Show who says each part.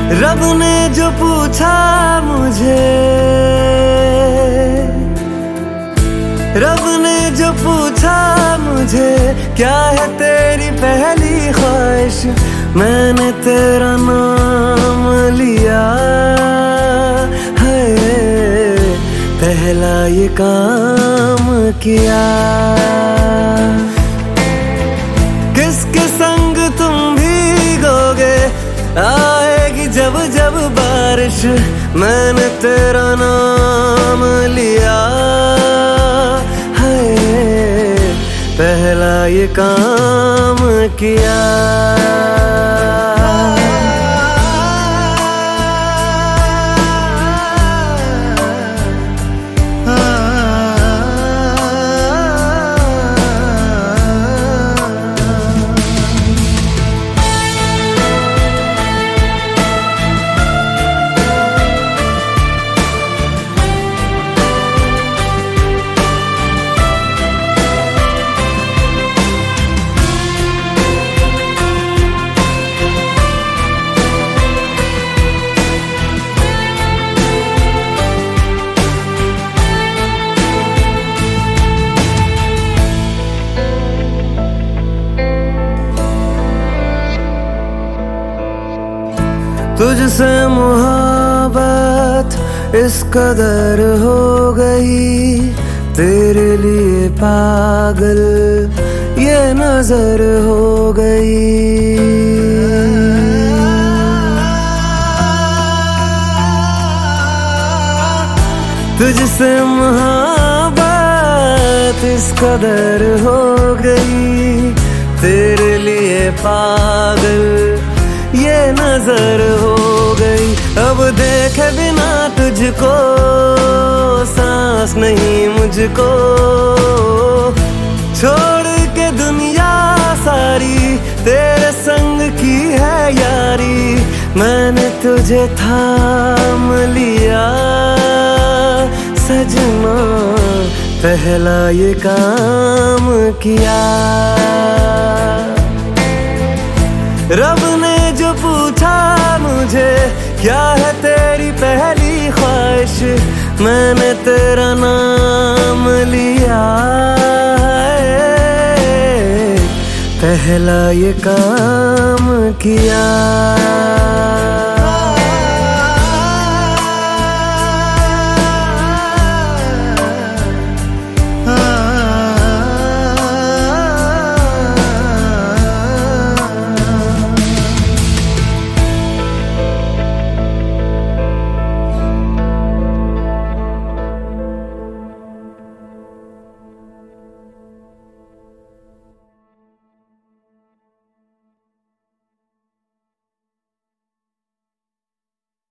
Speaker 1: रब ने जो पूछा मुझे, रब ने जो पूछा मुझे, क्या है तेरी पहली ख्वाहिश, मैंने तेरा नाम लिया है, पहला ये काम किया। किसके संग तुम भीगोगे, आएगी जब जब बारिश, मैंने तेरा नाम लिया है, पहला ये काम किया। तुझसे मोहब्बत इस कदर हो गई, तेरे लिए पागल ये नजर हो गई। तुझसे मोहब्बत इस कदर हो गई, तेरे लिए पागल ये नजर हो गई। अब देखे बिना तुझको सांस नहीं मुझको, छोड़ के दुनिया सारी तेरे संग की है यारी, मैंने तुझे थाम लिया सजना, पहला ये काम किया। रब ने जो पूछा मुझे, क्या है तेरी पहली ख्वाहिश, मैंने तेरा नाम लिया है, पहला ये काम किया।